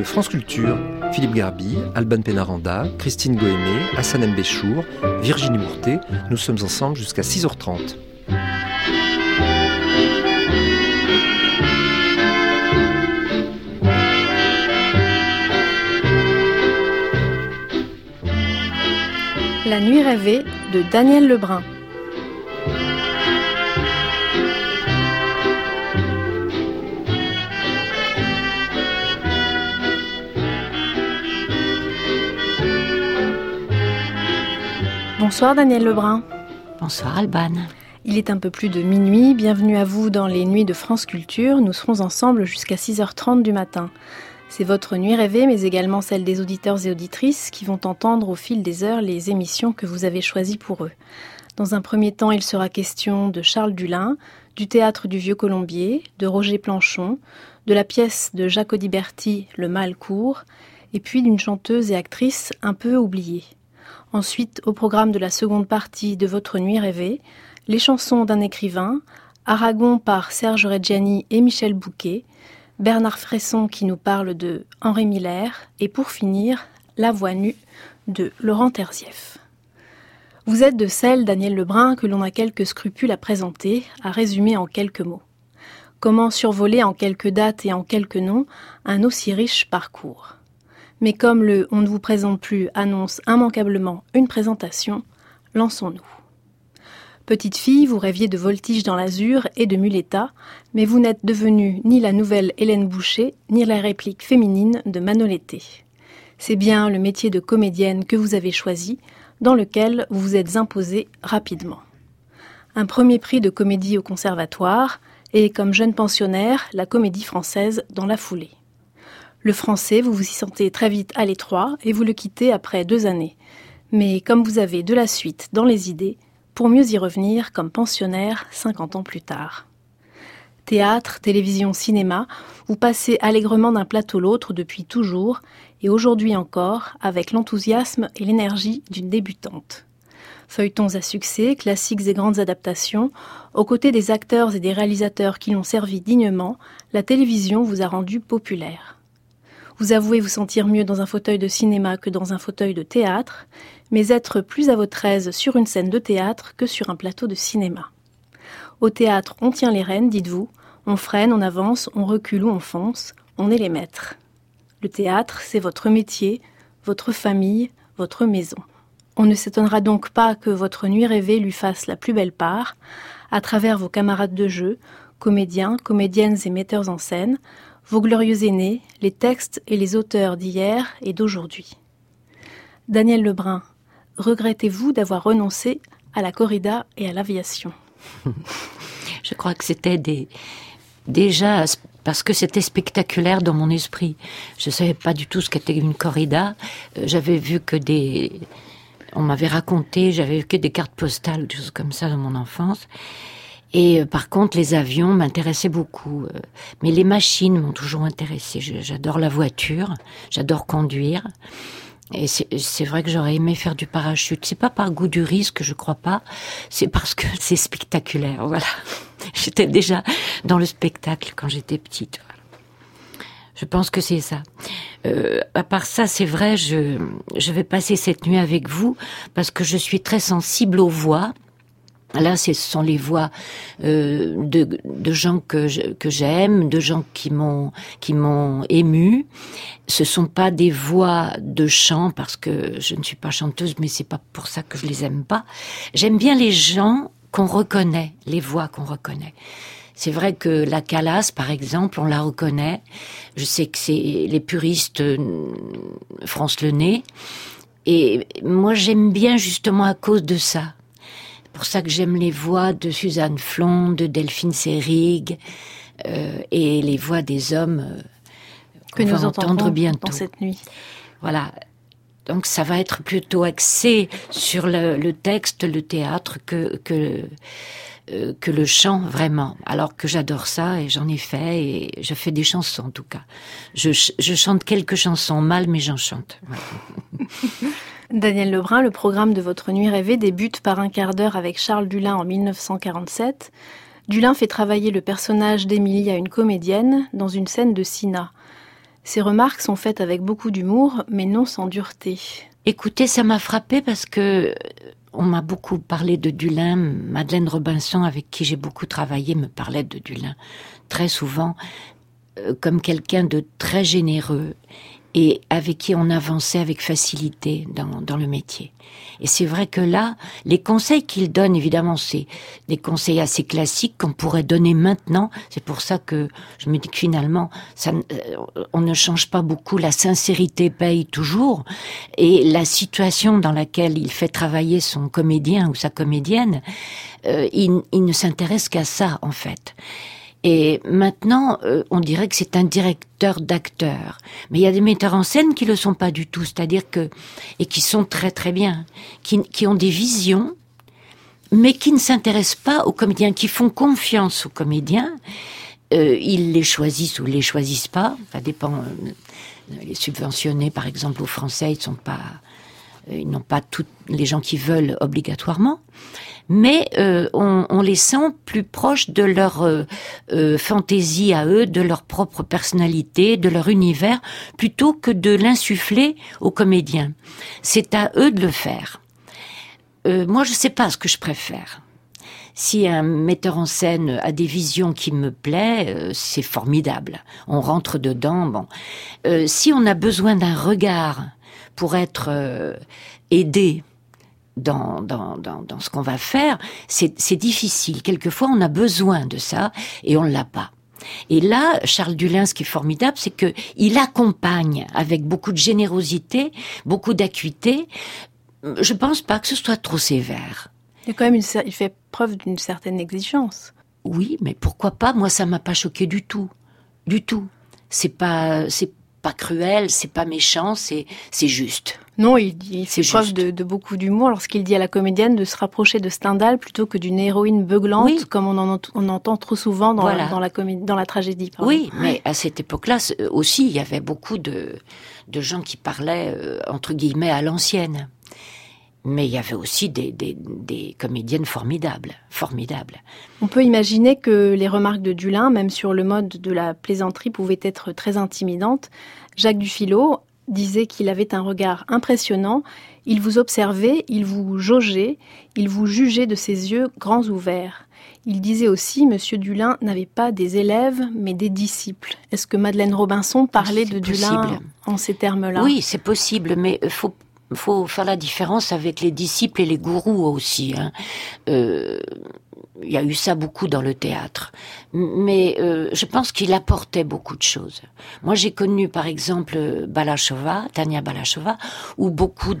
France Culture. Philippe Garbi, Alban Pénaranda, Christine Goémé, Hassan Mbéchour, Virginie Mourtet. Nous sommes ensemble jusqu'à 6h30. La nuit rêvée de Daniel Lebrun. Bonsoir Daniel Lebrun. Bonsoir Alban. Il est un peu plus de minuit, bienvenue à vous dans les nuits de France Culture. Nous serons ensemble jusqu'à 6h30 du matin. C'est votre nuit rêvée, mais également celle des auditeurs et auditrices qui vont entendre au fil des heures les émissions que vous avez choisies pour eux. Dans un premier temps, il sera question de Charles Dullin, du théâtre du Vieux Colombier, de Roger Planchon, de la pièce de Jacques Audiberti, Le Mal court, et puis d'une chanteuse et actrice un peu oubliée. Ensuite, au programme de la seconde partie de votre nuit rêvée, les chansons d'un écrivain, Aragon par Serge Reggiani et Michel Bouquet, Bernard Fresson qui nous parle de Henri Miller et pour finir, La voix nue de Laurent Terzieff. Vous êtes de celles, Daniel Lebrun, que l'on a quelques scrupules à présenter, à résumer en quelques mots. Comment survoler en quelques dates et en quelques noms un aussi riche parcours ? Mais comme le « On ne vous présente plus » annonce immanquablement une présentation, lançons-nous. Petite fille, vous rêviez de voltige dans l'azur et de muleta, mais vous n'êtes devenue ni la nouvelle Hélène Boucher, ni la réplique féminine de Manolete. C'est bien le métier de comédienne que vous avez choisi, dans lequel vous vous êtes imposée rapidement. Un premier prix de comédie au conservatoire, et comme jeune pensionnaire, la Comédie Française dans la foulée. Le français, vous vous y sentez très vite à l'étroit et vous le quittez après 2 années. Mais comme vous avez de la suite dans les idées, pour mieux y revenir comme pensionnaire 50 ans plus tard. Théâtre, télévision, cinéma, vous passez allègrement d'un plateau à l'autre depuis toujours et aujourd'hui encore avec l'enthousiasme et l'énergie d'une débutante. Feuilletons à succès, classiques et grandes adaptations, aux côtés des acteurs et des réalisateurs qui l'ont servi dignement, la télévision vous a rendu populaire. Vous avouez vous sentir mieux dans un fauteuil de cinéma que dans un fauteuil de théâtre, mais être plus à votre aise sur une scène de théâtre que sur un plateau de cinéma. Au théâtre, on tient les rênes, dites-vous, on freine, on avance, on recule ou on fonce, on est les maîtres. Le théâtre, c'est votre métier, votre famille, votre maison. On ne s'étonnera donc pas que votre nuit rêvée lui fasse la plus belle part, à travers vos camarades de jeu, comédiens, comédiennes et metteurs en scène, vos glorieux aînés, les textes et les auteurs d'hier et d'aujourd'hui. Daniel Lebrun, regrettez-vous d'avoir renoncé à la corrida et à l'aviation ? Je crois que c'était déjà parce que c'était spectaculaire dans mon esprit. Je ne savais pas du tout ce qu'était une corrida. J'avais vu que on m'avait raconté, j'avais vu que des cartes postales, des choses comme ça dans mon enfance. Et par contre, les avions m'intéressaient beaucoup. Mais les machines m'ont toujours intéressée. J'adore la voiture, j'adore conduire. Et c'est vrai que j'aurais aimé faire du parachute. C'est pas par goût du risque, je crois pas. C'est parce que c'est spectaculaire, voilà. J'étais déjà dans le spectacle quand j'étais petite. Voilà. Je pense que c'est ça. À part ça, c'est vrai, je vais passer cette nuit avec vous parce que je suis très sensible aux voix. Là, ce sont les voix de gens que j'aime, de gens qui m'ont ému. Ce sont pas des voix de chant parce que je ne suis pas chanteuse, mais c'est pas pour ça que je les aime pas. J'aime bien les gens qu'on reconnaît, les voix qu'on reconnaît. C'est vrai que la Calas, par exemple, on la reconnaît. Je sais que les puristes froncent le nez. Et moi, j'aime bien justement à cause de ça. C'est pour ça que j'aime les voix de Suzanne Flon, de Delphine Seyrig, et les voix des hommes que nous va entendre bientôt. Dans cette nuit. Voilà. Donc ça va être plutôt axé sur le texte, le théâtre, que le chant, vraiment. Alors que j'adore ça, et j'en ai fait, et je fais des chansons, en tout cas. Je chante quelques chansons mal, mais j'en chante. Voilà. Daniel Lebrun, le programme de votre nuit rêvée débute par un quart d'heure avec Charles Dullin en 1947. Dullin fait travailler le personnage d'Émilie à une comédienne dans une scène de Cinna. Ces remarques sont faites avec beaucoup d'humour, mais non sans dureté. Écoutez, ça m'a frappée parce que on m'a beaucoup parlé de Dulin. Madeleine Robinson, avec qui j'ai beaucoup travaillé, me parlait de Dulin très souvent comme quelqu'un de très généreux et avec qui on avançait avec facilité dans le métier. Et c'est vrai que là, les conseils qu'il donne, évidemment, c'est des conseils assez classiques qu'on pourrait donner maintenant. C'est pour ça que je me dis que finalement, on ne change pas beaucoup. La sincérité paye toujours. Et la situation dans laquelle il fait travailler son comédien ou sa comédienne, il ne s'intéresse qu'à ça, en fait. Et maintenant, on dirait que c'est un directeur d'acteurs. Mais il y a des metteurs en scène qui le sont pas du tout, c'est-à-dire et qui sont très très bien, qui ont des visions, mais qui ne s'intéressent pas aux comédiens, qui font confiance aux comédiens. Ils les choisissent ou les choisissent pas, ça dépend. Les subventionnés, par exemple, aux Français, ils n'ont pas tous les gens qui veulent obligatoirement. Mais on les sent plus proches de leur fantaisie à eux, de leur propre personnalité, de leur univers, plutôt que de l'insuffler aux comédiens. C'est à eux de le faire. Moi, je sais pas ce que je préfère. Si un metteur en scène a des visions qui me plaisent, c'est formidable. On rentre dedans. Bon, si on a besoin d'un regard pour être aidé dans ce qu'on va faire, c'est difficile. Quelquefois, on a besoin de ça et on l'a pas. Et là, Charles Dulin, ce qui est formidable, c'est que il accompagne avec beaucoup de générosité, beaucoup d'acuité. Je pense pas que ce soit trop sévère. Il fait preuve d'une certaine exigence. Oui, mais pourquoi pas? Moi, ça m'a pas choqué du tout. Du tout. C'est pas cruel, c'est pas méchant, c'est juste. Non, il fait preuve de beaucoup d'humour lorsqu'il dit à la comédienne de se rapprocher de Stendhal plutôt que d'une héroïne beuglante, oui, comme on entend trop souvent dans la tragédie. Pardon. Oui, mais à cette époque-là aussi, il y avait beaucoup de gens qui parlaient entre guillemets à l'ancienne. Mais il y avait aussi des comédiennes formidables. On peut imaginer que les remarques de Dulin, même sur le mode de la plaisanterie, pouvaient être très intimidantes. Jacques Dufilot disait qu'il avait un regard impressionnant. Il vous observait, il vous jaugeait, il vous jugeait de ses yeux grands ouverts. Il disait aussi, Monsieur Dulin n'avait pas des élèves, mais des disciples. Est-ce que Madeleine Robinson parlait de Dulin en ces termes-là? Oui, c'est possible, mais faut faire la différence avec les disciples et les gourous aussi. Il y a eu ça beaucoup dans le théâtre. Mais je pense qu'il apportait beaucoup de choses. Moi, j'ai connu, par exemple, Tania Balachova, où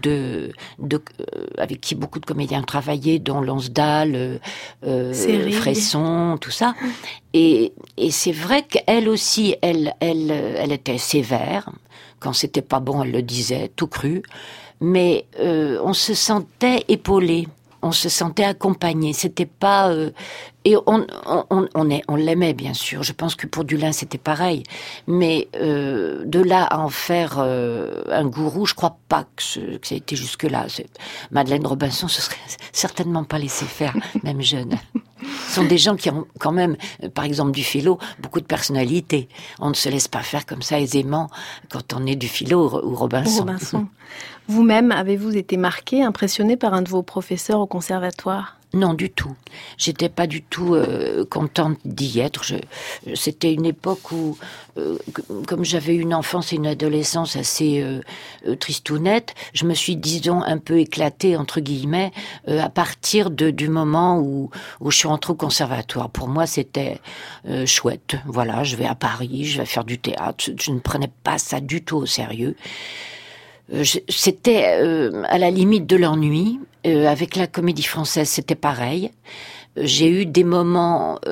avec qui beaucoup de comédiens travaillaient, dont Lonsdal, Fresson, tout ça. Et c'est vrai qu'elle aussi, elle était sévère. Quand c'était pas bon, elle le disait, tout cru. Mais on se sentait épaulé, on se sentait accompagné. C'était pas et on l'aimait bien sûr. Je pense que pour Dulin c'était pareil. Mais de là à en faire un gourou, je crois pas que ça ait été jusque là. Madeleine Robinson se serait certainement pas laissé faire, même jeune. Ce sont des gens qui ont quand même, par exemple Dufilot, beaucoup de personnalité. On ne se laisse pas faire comme ça aisément quand on est Dufilot ou Robinson. Vous-même, avez-vous été marqué, impressionné par un de vos professeurs au conservatoire ? Non, du tout. J'étais pas du tout contente d'y être. C'était une époque où, comme j'avais une enfance et une adolescence assez tristounettes, je me suis, disons, un peu éclatée, entre guillemets, à partir du moment où je suis rentrée au conservatoire. Pour moi, c'était chouette. Voilà, je vais à Paris, je vais faire du théâtre. Je ne prenais pas ça du tout au sérieux. C'était à la limite de l'ennui. Avec la Comédie Française, c'était pareil. J'ai eu des moments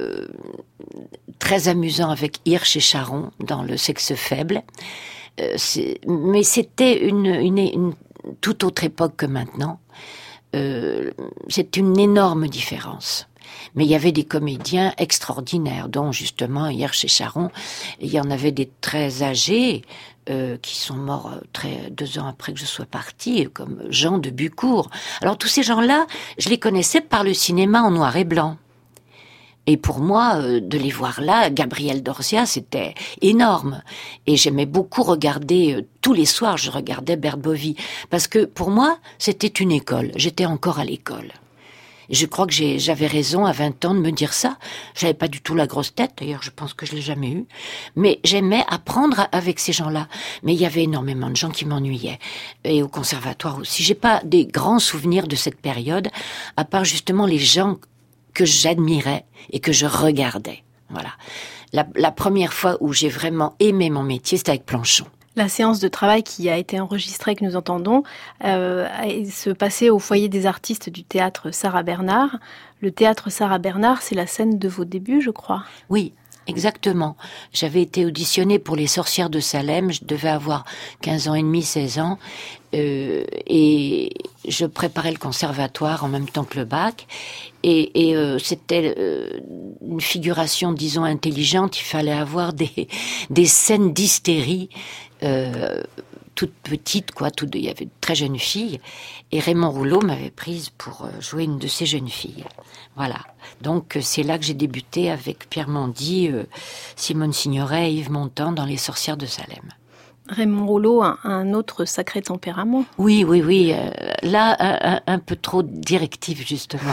très amusants avec Hirsch et Charon dans Le Sexe faible. Mais c'était une toute autre époque que maintenant. C'est une énorme différence. Mais il y avait des comédiens extraordinaires, dont justement Hirsch et Charon. Il y en avait des très âgés qui sont morts 2 ans après que je sois partie, comme Jean de Bucourt. Alors tous ces gens-là, je les connaissais par le cinéma en noir et blanc. Et pour moi, de les voir là, Gabriel Dorzia, c'était énorme. Et j'aimais beaucoup regarder, tous les soirs, je regardais Berthe Bovy. Parce que pour moi, c'était une école. J'étais encore à l'école. Et je crois que j'avais raison à 20 ans de me dire ça. J'avais pas du tout la grosse tête, d'ailleurs je pense que je l'ai jamais eue. Mais j'aimais apprendre avec ces gens-là. Mais il y avait énormément de gens qui m'ennuyaient. Et au conservatoire aussi. J'ai pas des grands souvenirs de cette période, à part justement les gens que j'admirais et que je regardais. Voilà. La première fois où j'ai vraiment aimé mon métier, c'était avec Planchon. La séance de travail qui a été enregistrée, que nous entendons, se passait au foyer des artistes du théâtre Sarah Bernard. Le théâtre Sarah Bernard, c'est la scène de vos débuts, je crois. Oui, exactement. J'avais été auditionnée pour Les Sorcières de Salem. Je devais avoir 15 ans et demi, 16 ans. Et je préparais le conservatoire en même temps que le bac. Et c'était une figuration, disons, intelligente. Il fallait avoir des scènes d'hystérie toute petite, quoi. Il y avait de très jeunes filles, et Raymond Rouleau m'avait prise pour jouer une de ces jeunes filles. Voilà. Donc c'est là que j'ai débuté avec Pierre Mondy, Simone Signoret et Yves Montand dans Les Sorcières de Salem. Raymond Rouleau a un autre sacré tempérament. Oui. Là, un peu trop directif, justement.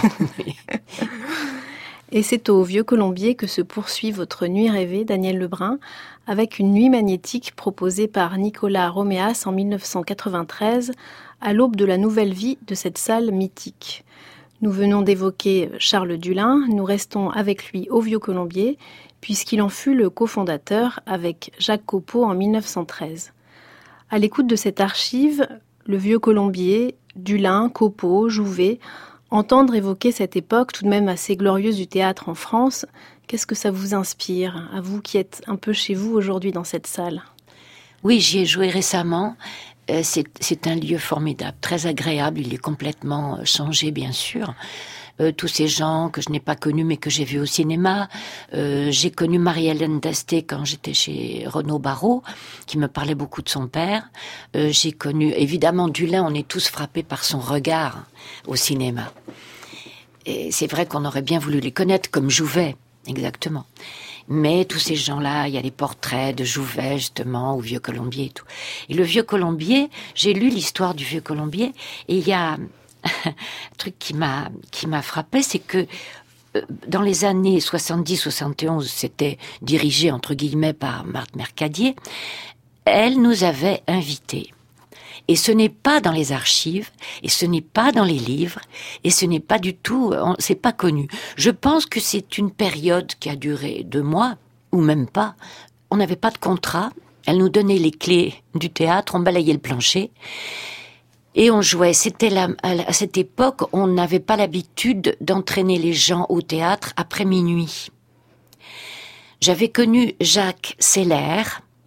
Et c'est au Vieux Colombier que se poursuit votre nuit rêvée, Daniel Lebrun, avec une nuit magnétique proposée par Nicolas Roméas en 1993, à l'aube de la nouvelle vie de cette salle mythique. Nous venons d'évoquer Charles Dullin, nous restons avec lui au Vieux Colombier, puisqu'il en fut le cofondateur avec Jacques Copeau en 1913. À l'écoute de cette archive, le Vieux Colombier, Dullin, Copeau, Jouvet, entendre évoquer cette époque tout de même assez glorieuse du théâtre en France, qu'est-ce que ça vous inspire, à vous qui êtes un peu chez vous aujourd'hui dans cette salle? Oui, j'y ai joué récemment. C'est un lieu formidable, très agréable. Il est complètement changé, bien sûr. Tous ces gens que je n'ai pas connus mais que j'ai vus au cinéma. J'ai connu Marie-Hélène Dasté quand j'étais chez Renaud Barrault, qui me parlait beaucoup de son père. J'ai connu, évidemment, Dullin, on est tous frappés par son regard au cinéma. Et c'est vrai qu'on aurait bien voulu les connaître, comme Jouvet, exactement. Mais tous ces gens-là, il y a les portraits de Jouvet, justement, au Vieux Colombier et tout. Et le Vieux Colombier, j'ai lu l'histoire du Vieux Colombier, et il y a un truc qui m'a frappé, c'est que dans les années 70-71, c'était dirigé, entre guillemets, par Marthe Mercadier, elle nous avait invités. Et ce n'est pas dans les archives, et ce n'est pas dans les livres, et ce n'est pas du tout, c'est pas connu. Je pense que c'est une période qui a duré 2 mois, ou même pas. On n'avait pas de contrat, elle nous donnait les clés du théâtre, on balayait le plancher, et on jouait. C'était à cette époque, on n'avait pas l'habitude d'entraîner les gens au théâtre après minuit. J'avais connu Jacques Seller,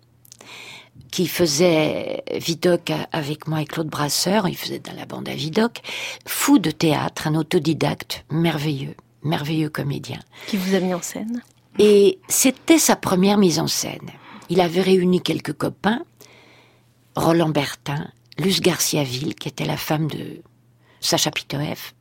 qui faisait Vidocq avec moi et Claude Brasseur, il faisait dans la bande à Vidocq, fou de théâtre, un autodidacte merveilleux comédien. Qui vous a mis en scène. Et c'était sa première mise en scène. Il avait réuni quelques copains, Roland Bertin, Luce Garcia-Ville, qui était la femme de Sacha Pitoëff,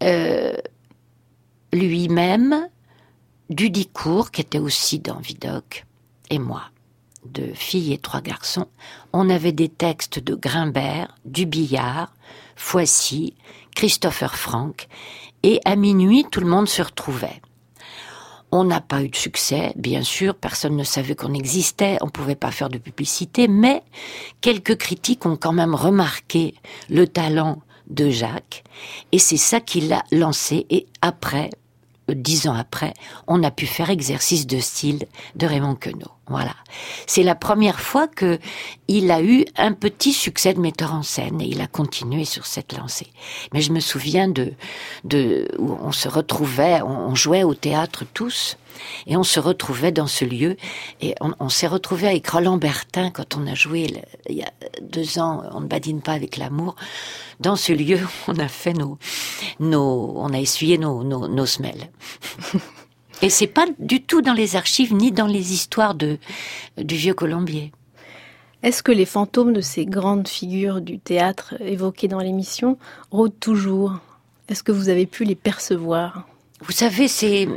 lui-même, Dudicourt, qui était aussi dans Vidocq, et moi. 2 filles et 3 garçons, on avait des textes de Grimbert, Dubillard, Foissy, Christopher Frank, et à minuit, tout le monde se retrouvait. On n'a pas eu de succès, bien sûr, personne ne savait qu'on existait, on ne pouvait pas faire de publicité, mais quelques critiques ont quand même remarqué le talent de Jacques, et c'est ça qui l'a lancé, et après, 10 ans après, on a pu faire Exercice de style de Raymond Queneau. Voilà. C'est la première fois que il a eu un petit succès de metteur en scène et il a continué sur cette lancée. Mais je me souviens où on se retrouvait, on jouait au théâtre tous et on se retrouvait dans ce lieu et on s'est retrouvé avec Roland Bertin quand on a joué il y a 2 ans, on ne badine pas avec l'amour. Dans ce lieu, on a fait on a essuyé nos semelles. Et c'est pas du tout dans les archives ni dans les histoires du Vieux Colombier. Est-ce que les fantômes de ces grandes figures du théâtre évoquées dans l'émission rôdent toujours? Est-ce que vous avez pu les percevoir? Vous savez,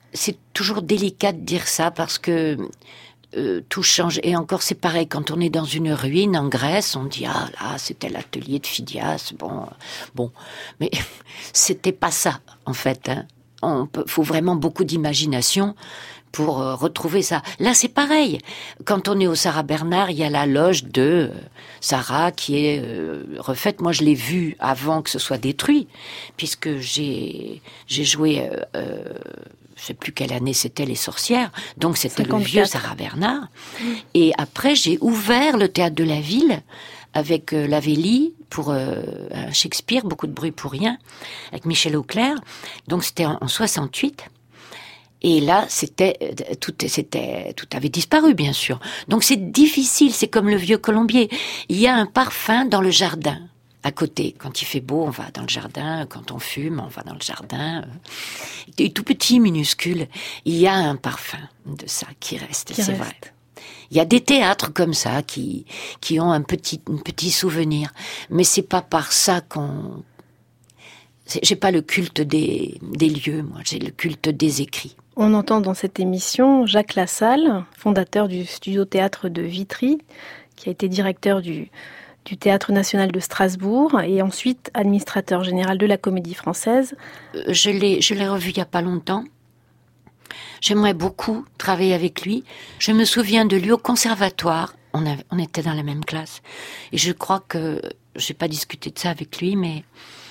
c'est toujours délicat de dire ça parce que tout change. Et encore, c'est pareil, quand on est dans une ruine en Grèce, on dit, ah là, c'était l'atelier de Phidias, bon. Mais c'était pas ça, en fait, hein. Faut vraiment beaucoup d'imagination pour retrouver ça. Là, c'est pareil. Quand on est au Sarah Bernard, il y a la loge de Sarah qui est refaite. Moi, je l'ai vue avant que ce soit détruit, puisque j'ai joué... je sais plus quelle année c'était, Les Sorcières. Donc, c'était 54. Le vieux Sarah Bernard. Et après, j'ai ouvert le Théâtre de la Ville avec Lavelli pour un Shakespeare, beaucoup de bruit pour rien, avec Michel Auclair. Donc, c'était en 68. Et là, tout avait disparu, bien sûr. Donc, c'est difficile. C'est comme le vieux colombier. Il y a un parfum dans le jardin. À côté, quand il fait beau, on va dans le jardin. Quand on fume, on va dans le jardin. Et tout petit, minuscule, il y a un parfum de ça qui reste. C'est vrai. Il y a des théâtres comme ça qui ont un petit souvenir, mais c'est pas par ça qu'on. J'ai pas le culte des lieux, moi. J'ai le culte des écrits. On entend dans cette émission Jacques Lassalle, fondateur du Studio Théâtre de Vitry, qui a été directeur du Théâtre National de Strasbourg et ensuite administrateur général de la Comédie Française. Je l'ai revu il y a pas longtemps. J'aimerais beaucoup travailler avec lui. Je me souviens de lui au conservatoire. On était dans la même classe. Et je crois que, j'ai pas discuté de ça avec lui, mais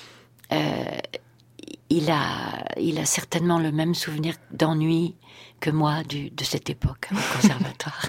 il a certainement le même souvenir d'ennui que moi de cette époque au conservatoire.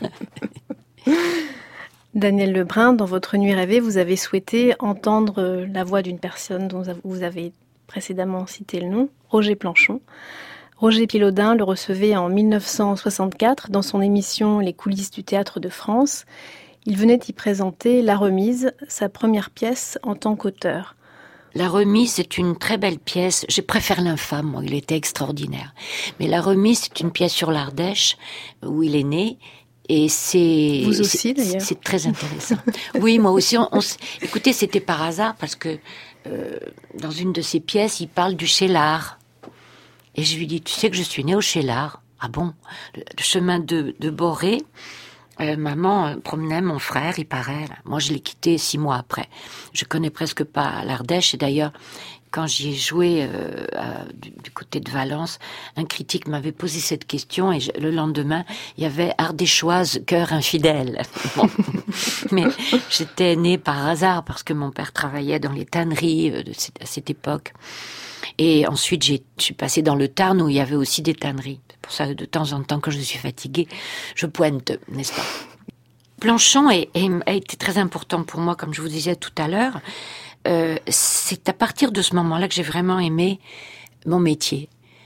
Daniel Lebrun, dans votre Nuit rêvée, vous avez souhaité entendre la voix d'une personne dont vous avez précédemment cité le nom, Roger Planchon. Roger Pilaudin le recevait en 1964 dans son émission Les coulisses du Théâtre de France. Il venait y présenter La Remise, sa première pièce en tant qu'auteur. La Remise, c'est une très belle pièce. Je préfère L'Infâme, moi, il était extraordinaire. Mais La Remise, c'est une pièce sur l'Ardèche, où il est né. Et c'est... Vous aussi, d'ailleurs. C'est très intéressant. Oui, moi aussi. Écoutez, c'était par hasard, parce que dans une de ses pièces, il parle du Cheylard. Et je lui dis, tu sais que je suis née au Cheylard? Ah bon? Le chemin de Boré, maman promenait mon frère, il paraît. Moi, je l'ai quitté 6 mois après. Je connais presque pas l'Ardèche. Et d'ailleurs, quand j'y ai joué du côté de Valence, un critique m'avait posé cette question et le lendemain, il y avait Ardéchoise, cœur infidèle. Bon. Mais j'étais née par hasard parce que mon père travaillait dans les tanneries à cette époque. Et ensuite, je suis passée dans le Tarn où il y avait aussi des tanneries. C'est pour ça que de temps en temps, quand je suis fatiguée, je pointe, n'est-ce pas? Planchon a été très important pour moi, comme je vous disais tout à l'heure. C'est à partir de ce moment-là que j'ai vraiment aimé mon métier.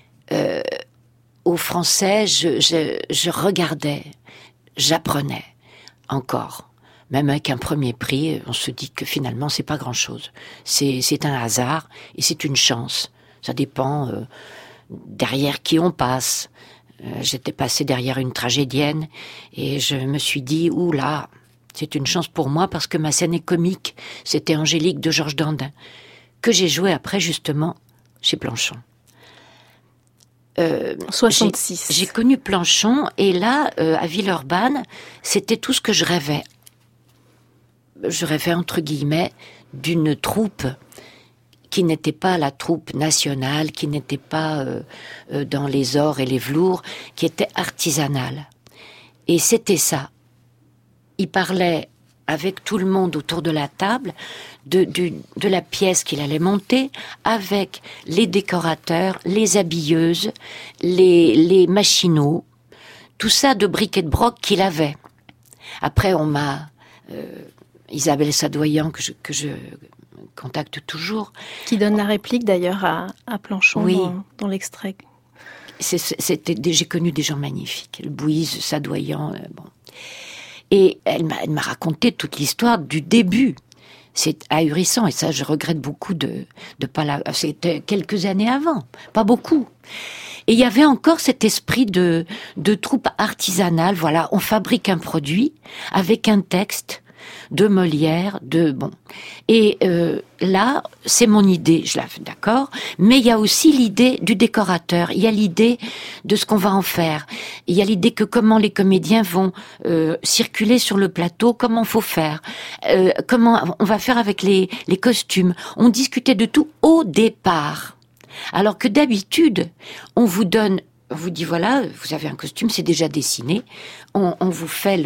Au français, je regardais, j'apprenais encore. Même avec un premier prix, on se dit que finalement, c'est pas grand-chose. C'est un hasard et c'est une chance. Ça dépend derrière qui on passe. J'étais passée derrière une tragédienne et je me suis dit, oula, c'est une chance pour moi parce que ma scène est comique. C'était Angélique de Georges Dandin, que j'ai joué après justement chez Planchon. 66. J'ai connu Planchon et là, à Villeurbanne, c'était tout ce que je rêvais. Je rêvais entre guillemets d'une troupe qui n'était pas la troupe nationale, qui n'était pas dans les ors et les velours, qui était artisanale. Et c'était ça. Il parlait avec tout le monde autour de la table de la pièce qu'il allait monter, avec les décorateurs, les habilleuses, les machinaux, tout ça de bric et de broc qu'il avait. Après, on m'a... Isabelle Sadoyan, que je contacte toujours. Qui donne la réplique d'ailleurs à Planchon, oui, dans l'extrait. J'ai connu des gens magnifiques. Bouise, Sadoyan, bon. Et elle m'a raconté toute l'histoire du début. C'est ahurissant et ça, je regrette beaucoup de pas la... C'était quelques années avant, pas beaucoup. Et il y avait encore cet esprit de troupe artisanale. Voilà, on fabrique un produit avec un texte. de Molière, Et là, c'est mon idée, je la fais d'accord, mais il y a aussi l'idée du décorateur, il y a l'idée de ce qu'on va en faire, il y a l'idée que comment les comédiens vont circuler sur le plateau, comment faut faire, comment on va faire avec les costumes. On discutait de tout au départ. Alors que d'habitude, on vous dit voilà, vous avez un costume, c'est déjà dessiné, on vous fait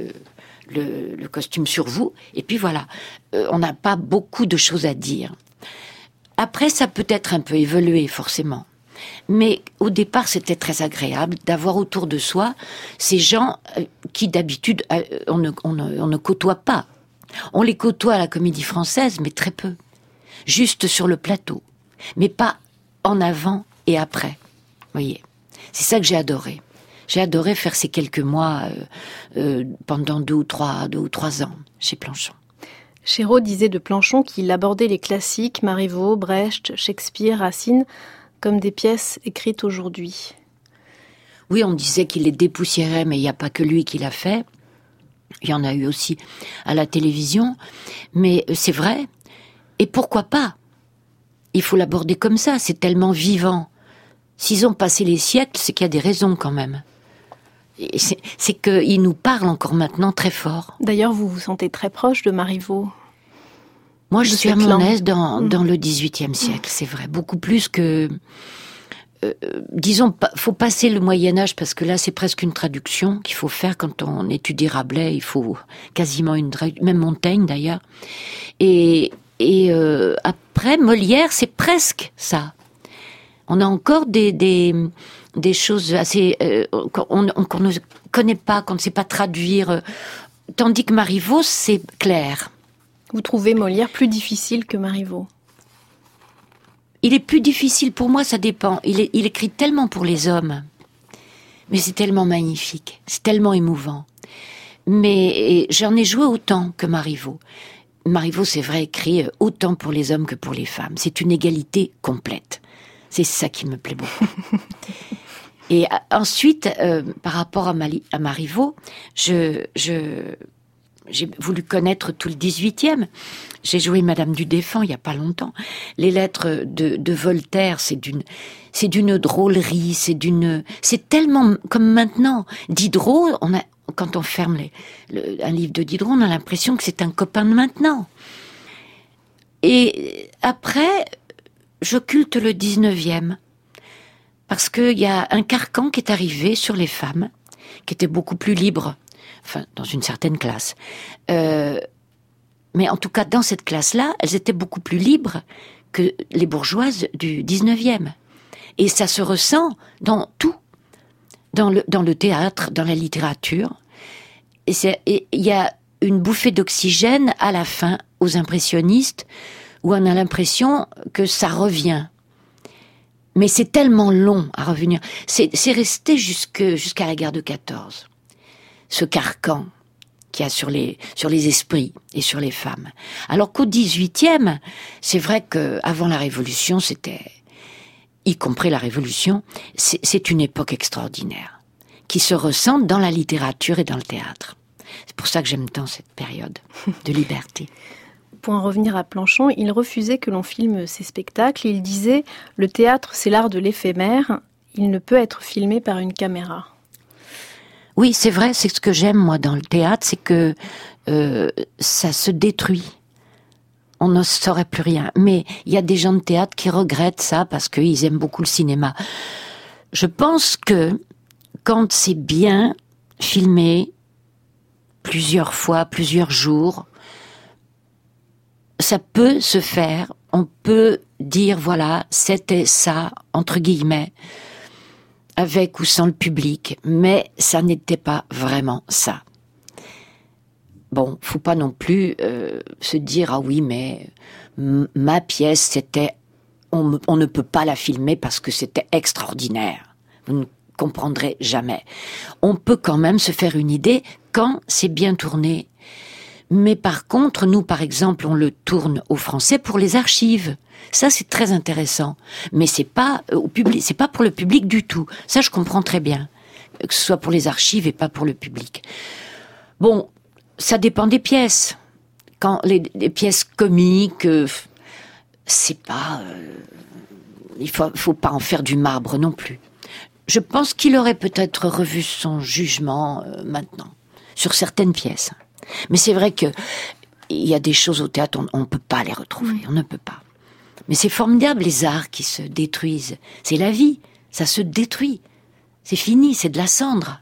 le costume sur vous, et puis voilà, on n'a pas beaucoup de choses à dire. Après, ça peut être un peu évolué, forcément. Mais au départ, c'était très agréable d'avoir autour de soi ces gens qui, d'habitude, on ne côtoie pas. On les côtoie à la Comédie Française, mais très peu. Juste sur le plateau. Mais pas en avant et après. Vous voyez. C'est ça que j'ai adoré. J'ai adoré faire ces quelques mois pendant 2 ou 3 ans chez Planchon. Chéreau disait de Planchon qu'il abordait les classiques, Marivaux, Brecht, Shakespeare, Racine, comme des pièces écrites aujourd'hui. Oui, on disait qu'il les dépoussiérait, mais il n'y a pas que lui qui l'a fait. Il y en a eu aussi à la télévision. Mais c'est vrai. Et pourquoi pas ? Il faut l'aborder comme ça, c'est tellement vivant. S'ils ont passé les siècles, c'est qu'il y a des raisons quand même. C'est qu'ils nous parlent encore maintenant très fort. D'ailleurs, vous vous sentez très proche de Marivaux. Moi, je suis à mon aise dans le XVIIIe siècle, c'est vrai. Beaucoup plus que... disons, faut passer le Moyen-Âge, parce que là, c'est presque une traduction qu'il faut faire quand on étudie Rabelais. Il faut quasiment même Montaigne, d'ailleurs. Et après, Molière, c'est presque ça. On a encore des choses assez qu'on ne connaît pas, qu'on ne sait pas traduire, tandis que Marivaux, c'est clair. Vous trouvez Molière plus difficile que Marivaux ? Il est plus difficile pour moi, ça dépend. Il écrit tellement pour les hommes, mais c'est tellement magnifique, c'est tellement émouvant. Mais j'en ai joué autant que Marivaux. Marivaux, c'est vrai, écrit autant pour les hommes que pour les femmes. C'est une égalité complète. C'est ça qui me plaît beaucoup. Et ensuite, par rapport à Marivaux, j'ai voulu connaître tout le 18e. J'ai joué Madame du Défend il y a pas longtemps. Les lettres de Voltaire, c'est d'une drôlerie, c'est tellement comme maintenant. Diderot, quand on ferme un livre de Diderot, on a l'impression que c'est un copain de maintenant. Et après, j'occulte le 19e. Parce qu'il y a un carcan qui est arrivé sur les femmes, qui était beaucoup plus libre, enfin, dans une certaine classe. Mais en tout cas, dans cette classe-là, elles étaient beaucoup plus libres que les bourgeoises du 19e. Et ça se ressent dans tout. Dans le théâtre, dans la littérature. Et il y a une bouffée d'oxygène à la fin, aux impressionnistes, où on a l'impression que ça revient. Mais c'est tellement long à revenir. C'est resté jusqu'à la guerre de 14. Ce carcan qu'il y a sur les esprits et sur les femmes. Alors qu'au 18e, c'est vrai qu'avant la Révolution, y compris la Révolution, c'est une époque extraordinaire, qui se ressent dans la littérature et dans le théâtre. C'est pour ça que j'aime tant cette période de liberté. Pour en revenir à Planchon, il refusait que l'on filme ses spectacles. Il disait « Le théâtre, c'est l'art de l'éphémère. Il ne peut être filmé par une caméra. » Oui, c'est vrai, c'est ce que j'aime, moi, dans le théâtre, c'est que ça se détruit. On ne saurait plus rien. Mais il y a des gens de théâtre qui regrettent ça parce qu'ils aiment beaucoup le cinéma. Je pense que quand c'est bien filmé, plusieurs fois, plusieurs jours, ça peut se faire, on peut dire, voilà, c'était ça, entre guillemets, avec ou sans le public, mais ça n'était pas vraiment ça. Bon, faut pas non plus se dire, ah oui, mais ma pièce, c'était, on ne peut pas la filmer parce que c'était extraordinaire. Vous ne comprendrez jamais. On peut quand même se faire une idée quand c'est bien tourné. Mais par contre, nous, par exemple, on le tourne au français pour les archives. Ça, c'est très intéressant. Mais c'est pas au public, c'est pas pour le public du tout. Ça, je comprends très bien. Que ce soit pour les archives et pas pour le public. Bon, Ça dépend des pièces. Quand les pièces comiques, c'est pas... il faut pas en faire du marbre non plus. Je pense qu'il aurait peut-être revu son jugement maintenant, sur certaines pièces. Mais c'est vrai que il y a des choses au théâtre, on ne peut pas les retrouver, on ne peut pas. Mais c'est formidable, les arts qui se détruisent. C'est la vie, ça se détruit. C'est fini, c'est de la cendre.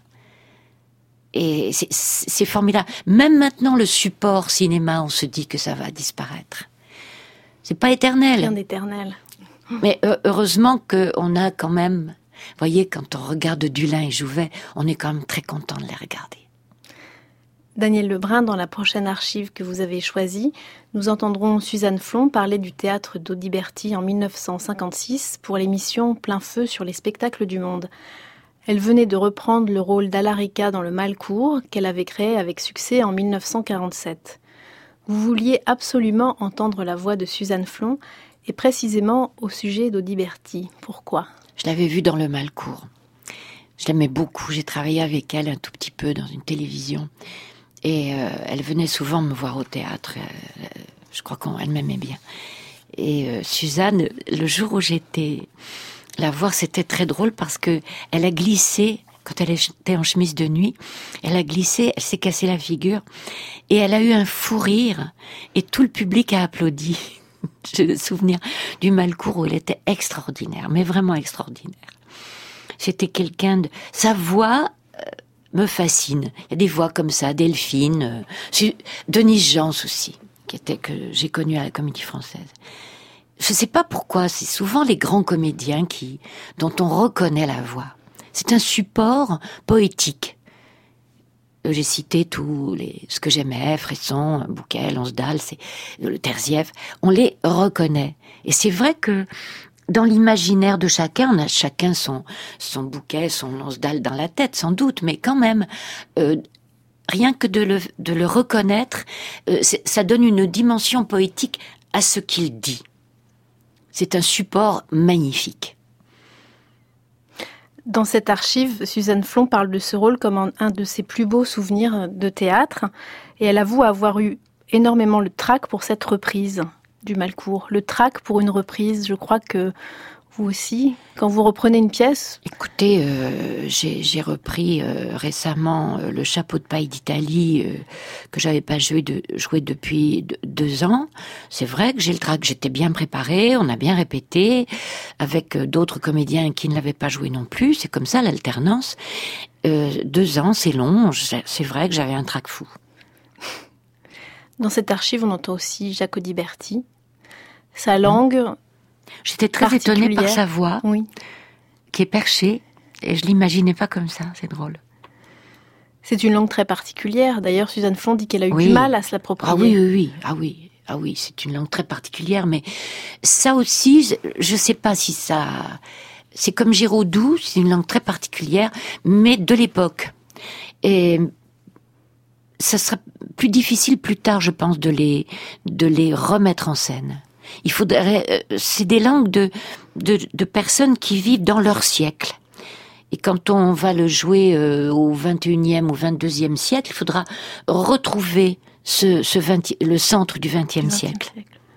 Et c'est formidable. Même maintenant, le support cinéma, on se dit que ça va disparaître. C'est pas éternel. Rien d'éternel. Mais heureusement qu'on a quand même... Vous voyez, quand on regarde Dulin et Jouvet, on est quand même très content de les regarder. Daniel Lebrun, dans la prochaine archive que vous avez choisie, nous entendrons Suzanne Flon parler du théâtre d'Audiberti en 1956 pour l'émission Plein Feu sur les spectacles du monde. Elle venait de reprendre le rôle d'Alarica dans Le Malcourt, qu'elle avait créé avec succès en 1947. Vous vouliez absolument entendre la voix de Suzanne Flon, et précisément au sujet d'Audiberti. Pourquoi ? Je l'avais vue dans Le Malcourt. Je l'aimais beaucoup. J'ai travaillé avec elle un tout petit peu dans une télévision. Et elle venait souvent me voir au théâtre. Je crois qu'elle m'aimait bien. Et Suzanne, le jour où j'étais la voir, c'était très drôle parce que elle a glissé, quand elle était en chemise de nuit, elle a glissé, elle s'est cassé la figure. Et elle a eu un fou rire. Et tout le public a applaudi. J'ai le souvenir du Malcourt où elle était extraordinaire, mais vraiment extraordinaire. C'était quelqu'un de... Sa voix me fascine. Il y a des voix comme ça, Delphine, Denise Jans aussi, que j'ai connue à la Comédie Française. Je ne sais pas pourquoi, c'est souvent les grands comédiens dont on reconnaît la voix. C'est un support poétique. J'ai cité ce que j'aimais, Fresson, Bouquet, Lonsdal, le Terzieff, on les reconnaît. Et c'est vrai que dans l'imaginaire de chacun, on a chacun son Bouquet, son Lonsdal dans la tête, sans doute, mais quand même, rien que de le reconnaître, ça donne une dimension poétique à ce qu'il dit. C'est un support magnifique. Dans cette archive, Suzanne Flon parle de ce rôle comme un de ses plus beaux souvenirs de théâtre, et elle avoue avoir eu énormément le trac pour cette reprise du Malcourt. Le trac pour une reprise, je crois que vous aussi, quand vous reprenez une pièce... Écoutez, j'ai repris récemment Le Chapeau de paille d'Italie, que j'avais pas joué depuis 2 ans. C'est vrai que j'ai le trac, j'étais bien préparée, on a bien répété, avec d'autres comédiens qui ne l'avaient pas joué non plus. C'est comme ça, l'alternance. 2 ans, c'est long, c'est vrai que j'avais un trac fou. Dans cette archive, on entend aussi Jacques Audiberti. Sa langue... J'étais très étonnée par sa voix, oui, qui est perchée, et je l'imaginais pas comme ça, c'est drôle. C'est une langue très particulière. D'ailleurs, Suzanne Flon dit qu'elle a eu du mal à se l'approprier. Ah oui, c'est une langue très particulière, mais ça aussi, je sais pas si ça... C'est comme Giraudoux, c'est une langue très particulière, mais de l'époque. Et ça sera plus difficile plus tard, je pense, de les remettre en scène. Il faudrait, c'est des langues de personnes qui vivent dans leur siècle. Et quand on va le jouer au 21e ou 22e siècle, il faudra retrouver le centre du 20e siècle.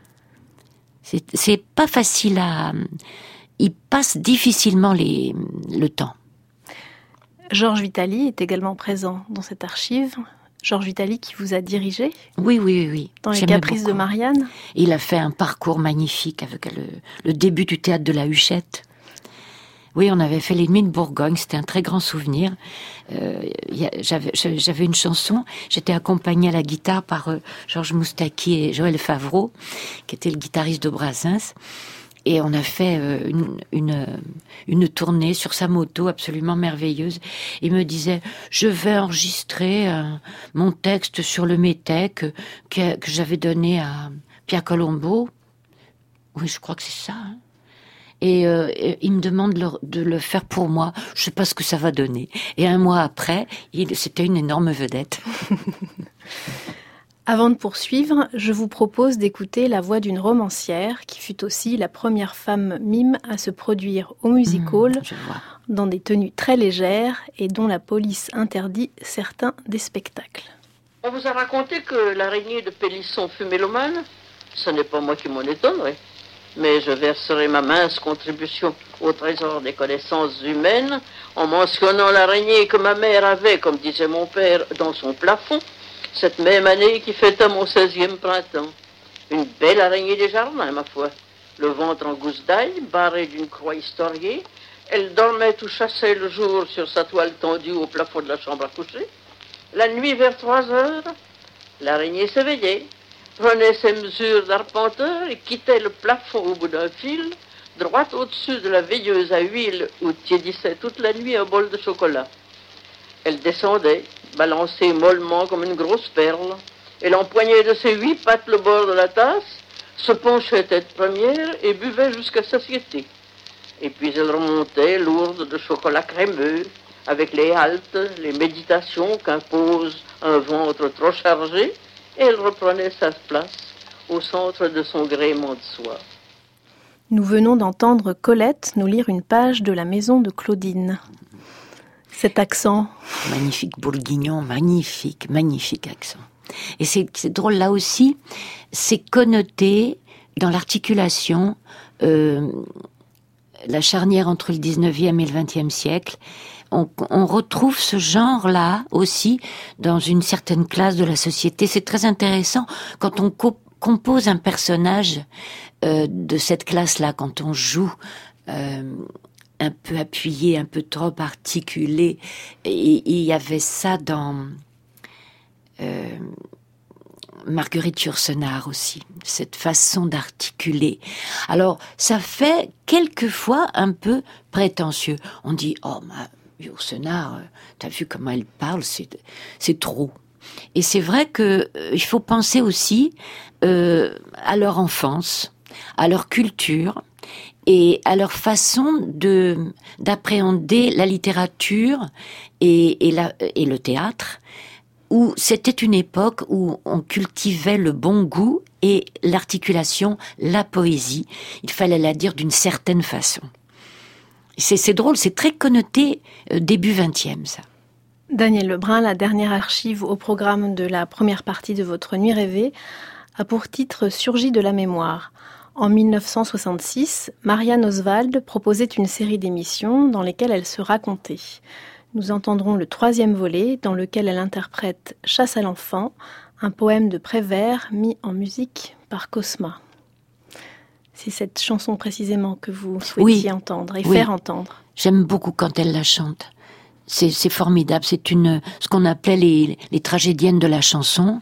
C'est pas facile il passe difficilement le temps. Georges Vitali est également présent dans cette archive. Georges Vitali qui vous a dirigé. Oui. Dans Les Caprices de Marianne. Il a fait un parcours magnifique avec le début du théâtre de la Huchette. Oui, on avait fait Les Nuits de Bourgogne, c'était un très grand souvenir. J'avais une chanson, j'étais accompagnée à la guitare par Georges Moustaki et Joël Favreau, qui était le guitariste de Brassens. Et on a fait une tournée sur sa moto absolument merveilleuse. Il me disait, je vais enregistrer mon texte sur le métèque que j'avais donné à Pierre Colombo. Oui, je crois que c'est ça. Hein. Et il me demande de le faire pour moi. Je sais pas ce que ça va donner. Et 1 mois après, c'était une énorme vedette. Avant de poursuivre, je vous propose d'écouter la voix d'une romancière qui fut aussi la première femme mime à se produire au music hall dans des tenues très légères et dont la police interdit certains des spectacles. On vous a raconté que l'araignée de Pélisson fut mélomane? Ce n'est pas moi qui m'en étonnerai. Mais je verserai ma mince contribution au trésor des connaissances humaines en mentionnant l'araignée que ma mère avait, comme disait mon père, dans son plafond, cette même année qui fêta mon 16e printemps. Une belle araignée des jardins, ma foi. Le ventre en gousse d'ail, barré d'une croix historiée. Elle dormait ou chassait le jour sur sa toile tendue au plafond de la chambre à coucher. La nuit, vers 3 heures, l'araignée s'éveillait, prenait ses mesures d'arpenteur et quittait le plafond au bout d'un fil, droit au-dessus de la veilleuse à huile où tiédissait toute la nuit un bol de chocolat. Elle descendait, balançait mollement comme une grosse perle. Elle empoignait de ses 8 pattes le bord de la tasse, se penchait tête première et buvait jusqu'à satiété. Et puis elle remontait, lourde de chocolat crémeux, avec les haltes, les méditations qu'impose un ventre trop chargé, et elle reprenait sa place au centre de son gréement de soie. Nous venons d'entendre Colette nous lire une page de La Maison de Claudine. Cet accent. Magnifique bourguignon, magnifique accent. Et c'est drôle, là aussi, c'est connoté dans l'articulation, la charnière entre le 19e et le 20e siècle. On retrouve ce genre-là aussi dans une certaine classe de la société. C'est très intéressant quand on compose un personnage de cette classe-là, quand on joue un peu appuyé, un peu trop articulé. Et il y avait ça dans Marguerite Yourcenar aussi, cette façon d'articuler. Alors, ça fait quelquefois un peu prétentieux. On dit, oh, Yourcenar, t'as vu comment elle parle, c'est trop. Et c'est vrai que il faut penser aussi à leur enfance, à leur culture et à leur façon d'appréhender la littérature et le théâtre, où c'était une époque où on cultivait le bon goût et l'articulation, la poésie. Il fallait la dire d'une certaine façon. C'est drôle, c'est très connoté début 20e, ça. Daniel Lebrun, la dernière archive au programme de la première partie de votre Nuit rêvée, a pour titre « Surgit de la mémoire ». En 1966, Marianne Oswald proposait une série d'émissions dans lesquelles elle se racontait. Nous entendrons le 3e volet dans lequel elle interprète « Chasse à l'enfant », un poème de Prévert mis en musique par Cosma. C'est cette chanson précisément que vous souhaitiez entendre et faire entendre. J'aime beaucoup quand elle la chante. C'est formidable. C'est ce qu'on appelait les tragédiennes de la chanson.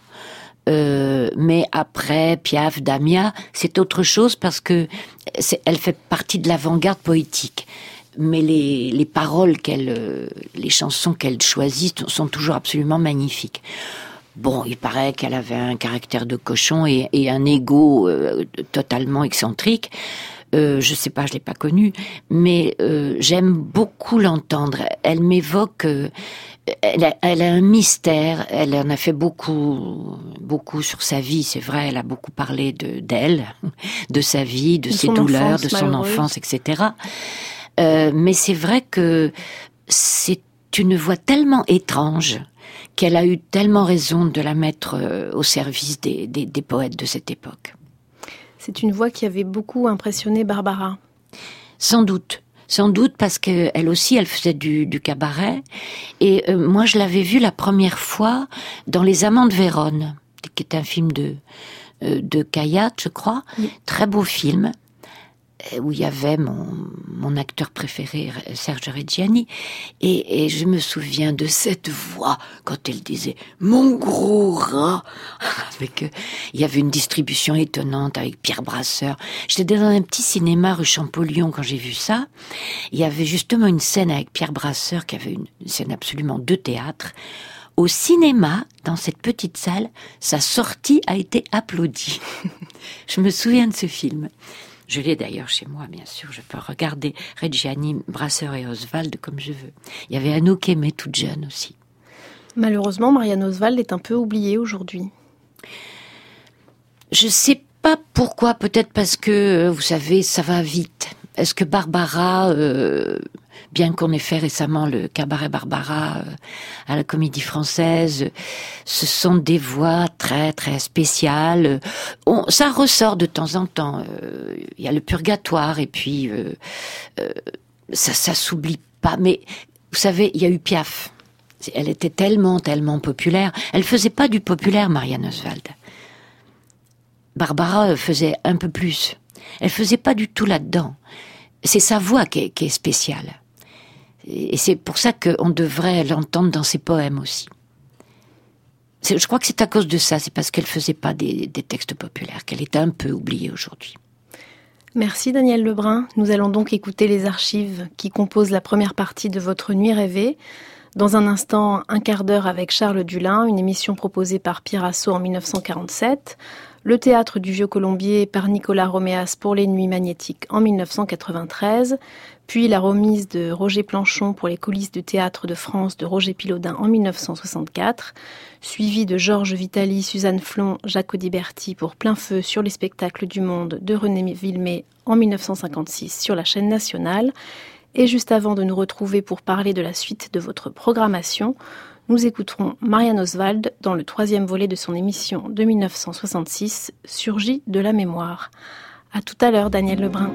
Mais après Piaf, Damia, c'est autre chose parce que elle fait partie de l'avant-garde poétique. Mais les paroles les chansons qu'elle choisit sont toujours absolument magnifiques. Bon, il paraît qu'elle avait un caractère de cochon et un ego totalement excentrique. Je sais pas, je l'ai pas connue, mais j'aime beaucoup l'entendre. Elle m'évoque. Elle a un mystère. Elle en a fait beaucoup sur sa vie. C'est vrai, elle a beaucoup parlé d'elle, de sa vie, de ses douleurs, de son enfance, etc. Mais c'est vrai que c'est une voix tellement étrange qu'elle a eu tellement raison de la mettre au service des poètes de cette époque. C'est une voix qui avait beaucoup impressionné Barbara. Sans doute parce que elle aussi, elle faisait du cabaret. Et moi, je l'avais vue la première fois dans Les Amants de Vérone, qui est un film de Kayat, je crois. Oui. Très beau film, où il y avait mon acteur préféré, Serge Reggiani, et je me souviens de cette voix quand elle disait « Mon gros rat !» il y avait une distribution étonnante avec Pierre Brasseur. J'étais dans un petit cinéma rue Champollion quand j'ai vu ça. Il y avait justement une scène avec Pierre Brasseur qui avait une scène absolument de théâtre. Au cinéma, dans cette petite salle, sa sortie a été applaudie. Je me souviens de ce film. Je l'ai d'ailleurs chez moi, bien sûr. Je peux regarder Reggiani, Brasseur et Oswald comme je veux. Il y avait Anouk Aimée, toute jeune aussi. Malheureusement, Marianne Oswald est un peu oubliée aujourd'hui. Je sais pas pourquoi. Peut-être parce que, vous savez, ça va vite. Est-ce que Barbara bien qu'on ait fait récemment le Cabaret Barbara à la Comédie Française, ce sont des voix très très spéciales. Ça ressort de temps en temps. Il y a le Purgatoire et puis ça s'oublie pas. Mais vous savez, il y a eu Piaf. Elle était tellement populaire. Elle faisait pas du populaire, Marianne Oswald. Barbara faisait un peu plus. Elle faisait pas du tout là-dedans. C'est sa voix qui est spéciale. Et c'est pour ça qu'on devrait l'entendre dans ses poèmes aussi. Je crois que c'est à cause de ça, c'est parce qu'elle faisait pas des textes populaires, qu'elle était un peu oubliée aujourd'hui. Merci Daniel Lebrun. Nous allons donc écouter les archives qui composent la première partie de votre Nuit rêvée. Dans un instant, un quart d'heure avec Charles Dulin, une émission proposée par Pierre Assot en 1947. Le théâtre du Vieux-Colombier par Nicolas Roméas pour les Nuits magnétiques en 1993, puis la remise de Roger Planchon pour les coulisses du Théâtre de France de Roger Pilaudin en 1964, suivi de Georges Vitali, Suzanne Flon, Jacques Audiberti pour Plein Feu sur les spectacles du monde de René Villemé en 1956 sur la chaîne nationale. Et juste avant de nous retrouver pour parler de la suite de votre programmation, nous écouterons Marianne Oswald dans le 3e volet de son émission de 1966, Surgit de la mémoire. À tout à l'heure, Daniel Lebrun.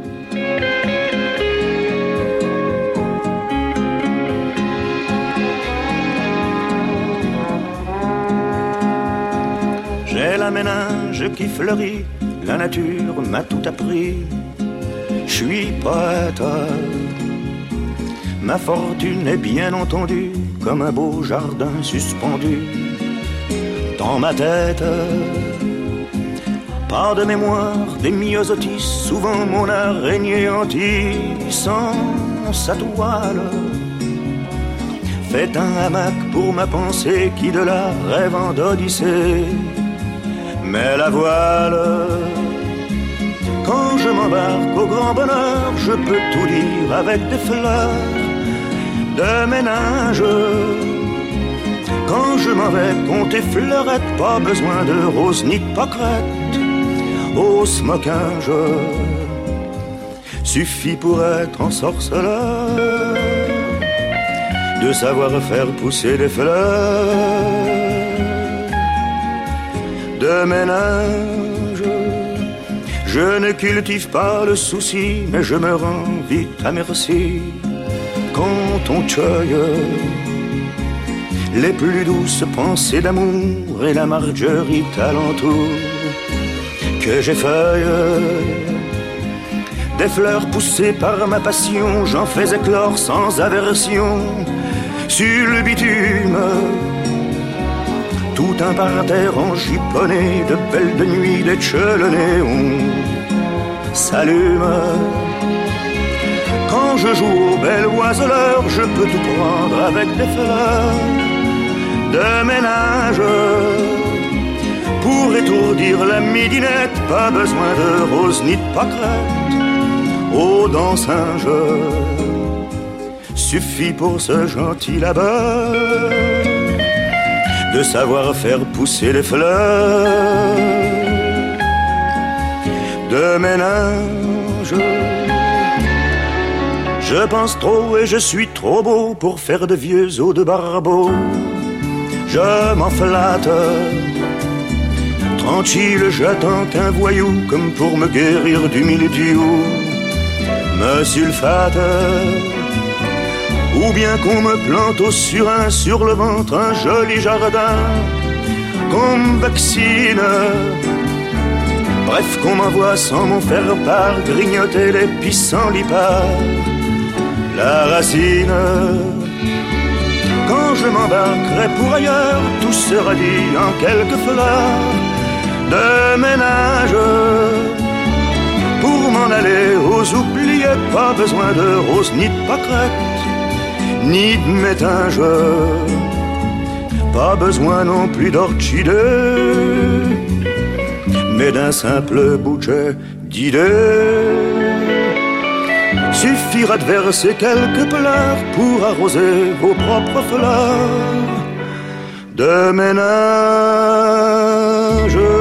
J'ai la méninge qui fleurit, la nature m'a tout appris. Je suis poète. Ma fortune est bien entendue comme un beau jardin suspendu dans ma tête. Pas de mémoire des myosotis, souvent mon araignée hantille sans sa toile fait un hamac pour ma pensée qui de là rêve en d'Odyssée. Mais la voile, quand je m'embarque au grand bonheur, je peux tout dire avec des fleurs de ménage. Quand je m'en vais compter fleurettes, pas besoin de roses ni de pâquerettes au smoquage. Suffit pour être ensorceleur de savoir faire pousser des fleurs de ménage. Je ne cultive pas le souci, mais je me rends vite à merci quand on cueille les plus douces pensées d'amour et la marguerite alentour que j'effeuille. Des fleurs poussées par ma passion, j'en fais éclore sans aversion sur le bitume. Tout un parterre en chiffonné de belles de nuit, des chelonnées s'allume. Quand je joue au bel oiseleur, je peux tout prendre avec des fleurs de ménage. Pour étourdir la midinette, pas besoin de roses ni de pâquerettes aux dents singes. Suffit pour ce gentil labeur de savoir faire pousser les fleurs de ménage. Je pense trop et je suis trop beau pour faire de vieux os de barbeau. Je m'en flatte, tranquille, j'attends qu'un voyou, comme pour me guérir du mildiou, me sulfate. Ou bien qu'on me plante au surin sur le ventre un joli jardin qu'on me vaccine. Bref, qu'on m'envoie sans m'en faire part grignoter les pissenlits-par la racine. Quand je m'embarquerai pour ailleurs, tout sera dit en quelques fleurs de ménage. Pour m'en aller aux oubliettes, pas besoin de roses ni de pâquerettes ni de métinge, pas besoin non plus d'orchidées, mais d'un simple bouquet d'idées. Suffira de verser quelques pleurs pour arroser vos propres fleurs de ménage.